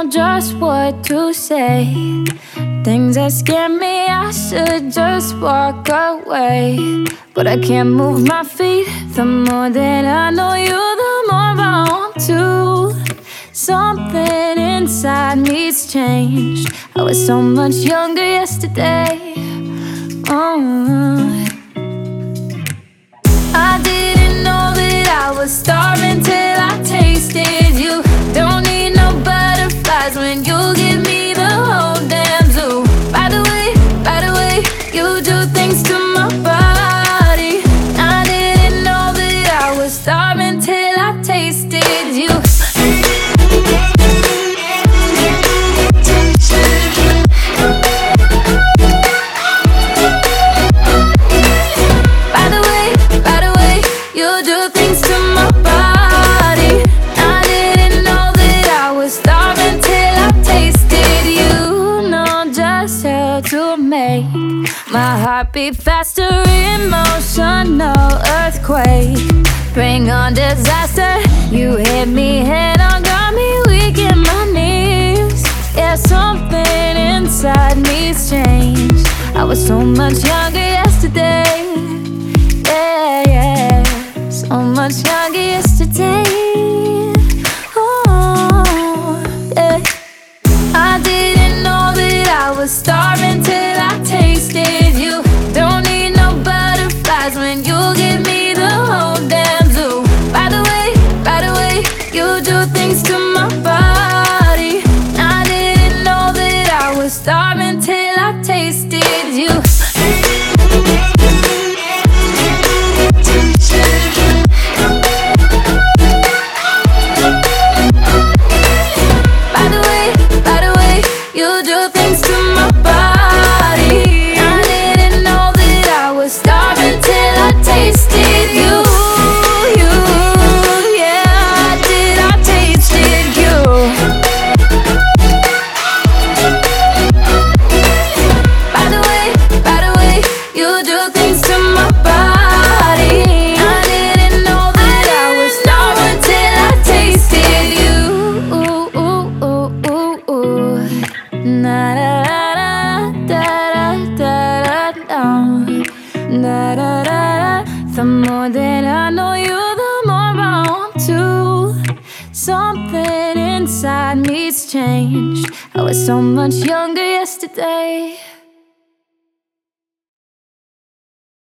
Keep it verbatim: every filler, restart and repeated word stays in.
know just what to say. Things that scare me, I should just walk away. But I can't move my feet. The more that I know you, the more I want to. Something inside me's changed. I was so much younger yesterday. Oh, I didn't know that I was starving till I tasted you. Don't need no butterflies when you give me the whole damn zoo. By the way, by the way, you do things to my body. I didn't know that I was starving till I tasted you. By the way, by the way, you do things to my body. I didn't know that I was starving till I tasted you. Know just how to make my heart beat faster. Emotional earthquake, bring on disaster. You hit me head on, got me weak in my knees. Yeah, something inside me's changed. I was so much younger yesterday. Yeah, yeah, so much younger yesterday. Oh, yeah. I didn't know that I was starving till I tasted you. Don't need no butterflies when you give me the whole damn zoo. By the way, by the way, you do things to my body. I didn't know that I was starving till I tasted you. By the way, by the way, you do things to my body. I didn't know that I was starving till I tasted you. You, yeah, I did, I tasted you. By the way, by the way, you do things to my body. I didn't know that I was starving till I tasted you. Ooh, ooh, ooh, ooh, ooh. Na da da da da da da da da da. The more that I know you, the more I want to. Something inside me's changed. I was so much younger yesterday.